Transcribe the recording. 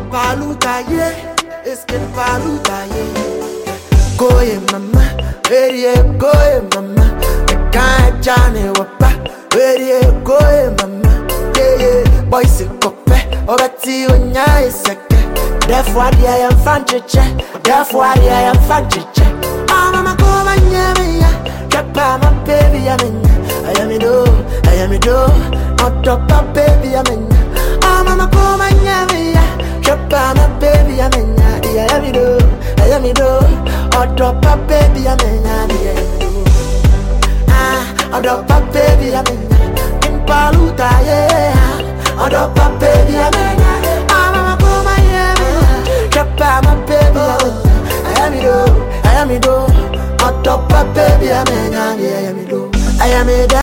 Paluta, yeah. It's been Paluta, yeah. Go in mama, ready go in mama. I can't Johnny Wapa, ready go in mama. Yeah, boys sick up, Obati unya iseke. Therefore I am fanchiche, therefore I am fanchiche. Mama come and yeah, drop my baby, I am it do, not drop my baby, Mama come and yeah, drop my baby, I am it do, or drop my baby, I drop my baby, in Paluta, yeah, or drop my baby, Mama come and yeah, drop my baby, I am it do, or drop my baby, I am it do, I am it.